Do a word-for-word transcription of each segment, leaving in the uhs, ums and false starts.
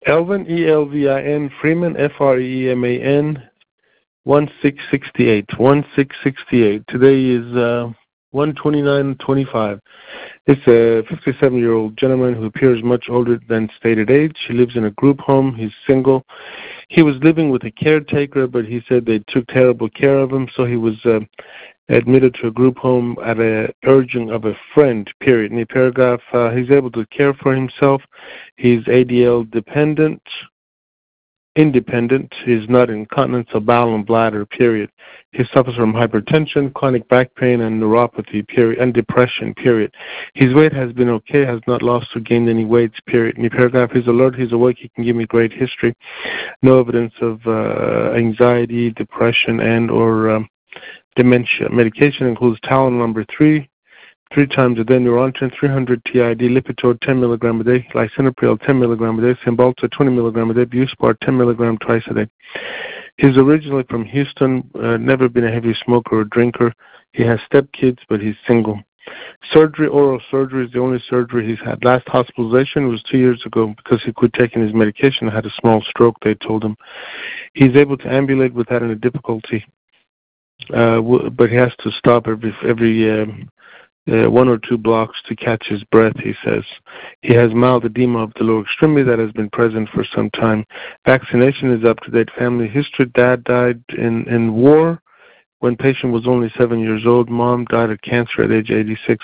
Elvin, E L V I N, Freeman, F R E E M A N, one six sixty-eight. one six sixty-eight. Today is uh, one twenty-nine twenty-five. It's a fifty-seven-year-old gentleman who appears much older than stated age. He lives in a group home. He's single. He was living with a caretaker, but he said they took terrible care of him, so he was uh, admitted to a group home at a urging of a friend, period. In the paragraph, uh, he's able to care for himself. He's A D L dependent, independent. He's not incontinence of bowel and bladder, period. He suffers from hypertension, chronic back pain, and neuropathy, period, and depression, period. His weight has been okay, has not lost or gained any weight, period. In the paragraph, he's alert, he's awake, he can give me great history. No evidence of uh, anxiety, depression, and or um, dementia. Medication includes Tylenol number three, three times a day, Neurontin three hundred T I D, Lipitor ten milligrams a day, Lisinopril ten milligrams a day, Cymbalta twenty milligrams a day, Buspar ten milligrams twice a day. He's originally from Houston, uh, never been a heavy smoker or drinker. He has stepkids, but he's single. Surgery, oral surgery is the only surgery he's had. Last hospitalization was two years ago because he quit taking his medication and had a small stroke, they told him. He's able to ambulate without any difficulty, uh, but he has to stop every every um, uh, one or two blocks to catch his breath, he says. He has mild edema of the lower extremity that has been present for some time. Vaccination is up to date. Family history: dad died in, in war when patient was only seven years old. Mom died of cancer at age eighty-six.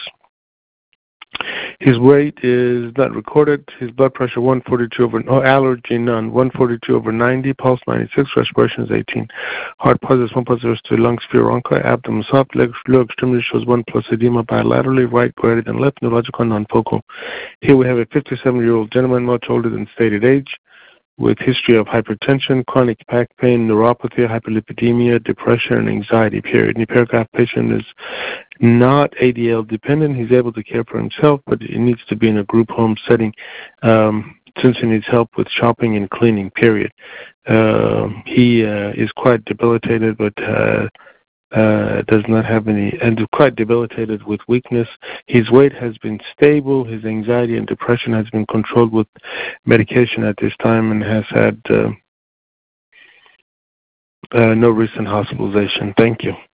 His weight is not recorded. His blood pressure one forty-two over, no allergy, none. one forty-two over ninety, pulse ninety-six, respiration is eighteen. Heart positive, one positive to lungs, fear, onca, abdomen soft, leg, lower extremity shows one plus edema bilaterally, right greater than left, neurological, non-focal. Here we have a fifty-seven-year-old gentleman, much older than stated age, with history of hypertension, chronic back pain, neuropathy, hyperlipidemia, depression, and anxiety, period. In the paragraph, patient is not A D L dependent. He's able to care for himself, but he needs to be in a group home setting um, since he needs help with shopping and cleaning, period. Uh, he uh, is quite debilitated, but uh, uh, does not have any, and quite debilitated with weakness. His weight has been stable. His anxiety and depression has been controlled with medication at this time and has had uh, uh, no recent hospitalization. Thank you.